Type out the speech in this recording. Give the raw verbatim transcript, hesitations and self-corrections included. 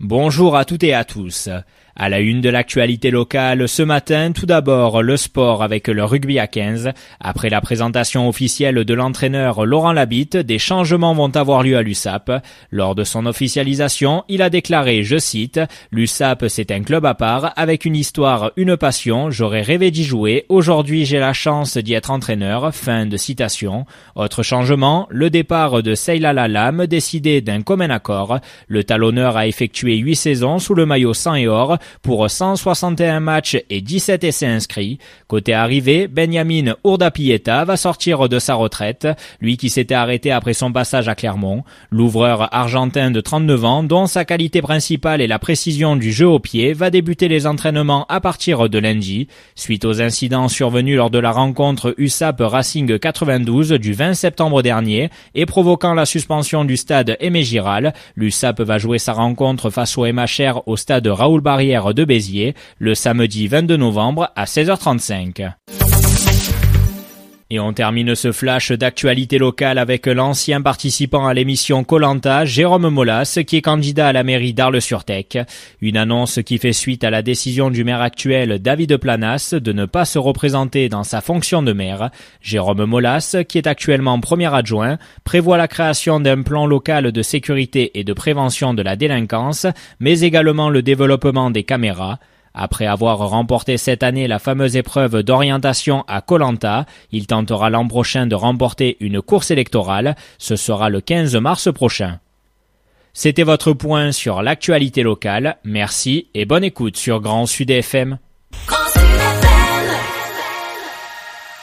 Bonjour à toutes et à tous. À la une de l'actualité locale, ce matin, tout d'abord, le sport avec le rugby à quinze. Après la présentation officielle de l'entraîneur Laurent Labitte, des changements vont avoir lieu à l'U S A P. Lors de son officialisation, il a déclaré, je cite, « L'U S A P, c'est un club à part, avec une histoire, une passion. J'aurais rêvé d'y jouer. Aujourd'hui, j'ai la chance d'y être entraîneur. » Fin de citation. Autre changement, le départ de Seylala Lam, décidé d'un commun accord. Le talonneur a effectué huit saisons sous le maillot sang et or, pour cent soixante et un matchs et dix-sept essais inscrits. Côté arrivée, Benjamin Urdapieta va sortir de sa retraite, lui qui s'était arrêté après son passage à Clermont. L'ouvreur argentin de trente-neuf ans, dont sa qualité principale est la précision du jeu au pied, va débuter les entraînements à partir de lundi. Suite aux incidents survenus lors de la rencontre U S A P Racing quatre-vingt-douze du vingt septembre dernier et provoquant la suspension du stade Aimé Giral, l'U S A P va jouer sa rencontre face au M H R au stade Raoul Barrière de Béziers le samedi vingt-deux novembre à seize heures trente-cinq. Et on termine ce flash d'actualité locale avec l'ancien participant à l'émission Koh-Lanta, Jérôme Molas, qui est candidat à la mairie d'Arles-sur-Tech. Une annonce qui fait suite à la décision du maire actuel, David Planas, de ne pas se représenter dans sa fonction de maire. Jérôme Molas, qui est actuellement premier adjoint, prévoit la création d'un plan local de sécurité et de prévention de la délinquance, mais également le développement des caméras. Après avoir remporté cette année la fameuse épreuve d'orientation à Koh-Lanta, il tentera l'an prochain de remporter une course électorale. Ce sera le quinze mars prochain. C'était votre point sur l'actualité locale. Merci et bonne écoute sur Grand Sud F M. Grand Sud F M.